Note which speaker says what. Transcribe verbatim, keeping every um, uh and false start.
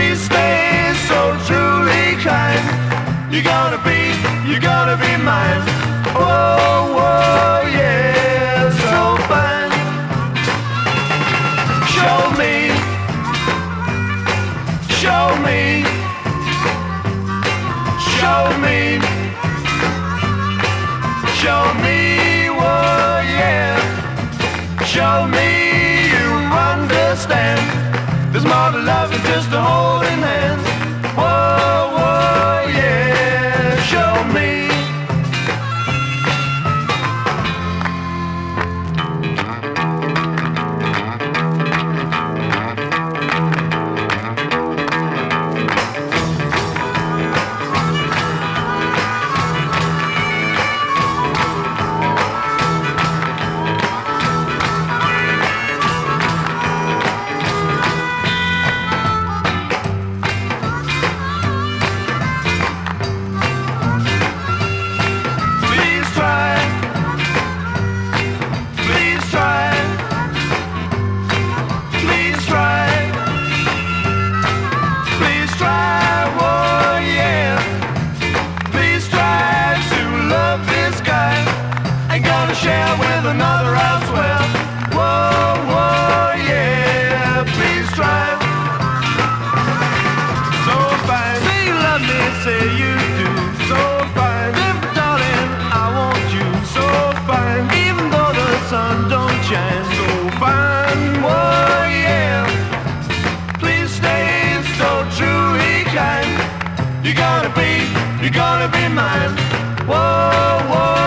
Speaker 1: Please stay so truly kind. You're gonna be, you're gonna be mine. Whoa, whoa, yeah, so fine. Show me, show me, show me, show me, whoa, yeah. Show me you understand. There's more to love than just a holding hands. Whoa, whoa, yeah, show me. Share with another elsewhere. Whoa, whoa, yeah, please try. So fine, say you love me, say you do. So fine, if darling, I want you. So fine, even though the sun don't shine. So fine, whoa, yeah, please stay so truly kind. You're gonna be, you're gonna be mine. Whoa, whoa.